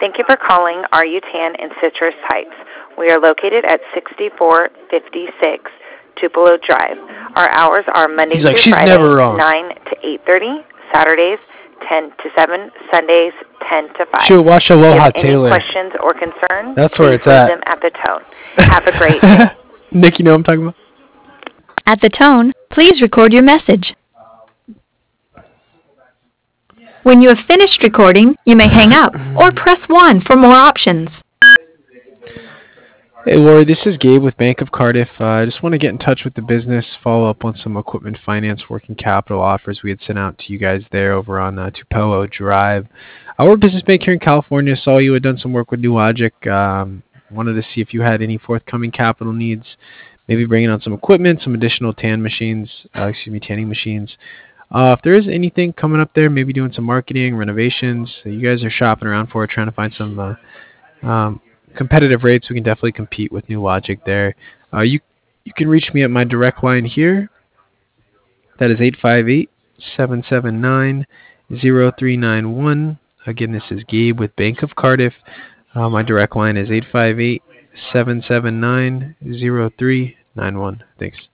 Thank you for calling RU-TAN and Citrus Heights. We are located at 6456 Tupelo Drive. Our hours are Monday through Friday, 9 to 8:30, Saturdays 10 to 7, Sundays 10 to 5. She'll watch Aloha Taylor. Any questions or concerns? That's where it's leave at. them at the tone. Have a great day. Nick, you know what I'm talking about? At the tone, please record your message. When you have finished recording, you may hang up or press 1 for more options. Hey Lori, this is Gabe with Bank of Cardiff. I just want to get in touch with the business, follow up on some equipment finance working capital offers we had sent out to you guys there over on Tupelo Drive. Our business bank here in California saw you had done some work with NewLogic. Wanted to see if you had any forthcoming capital needs, maybe bringing on some equipment, some additional tanning machines. If there is anything coming up there, maybe doing some marketing, renovations, you guys are shopping around for it, trying to find some competitive rates, we can definitely compete with NewLogic there. You can reach me at my direct line here. That is 858-779-0391. Again, this is Gabe with Bank of Cardiff. My direct line is 858-779-0391. Thanks.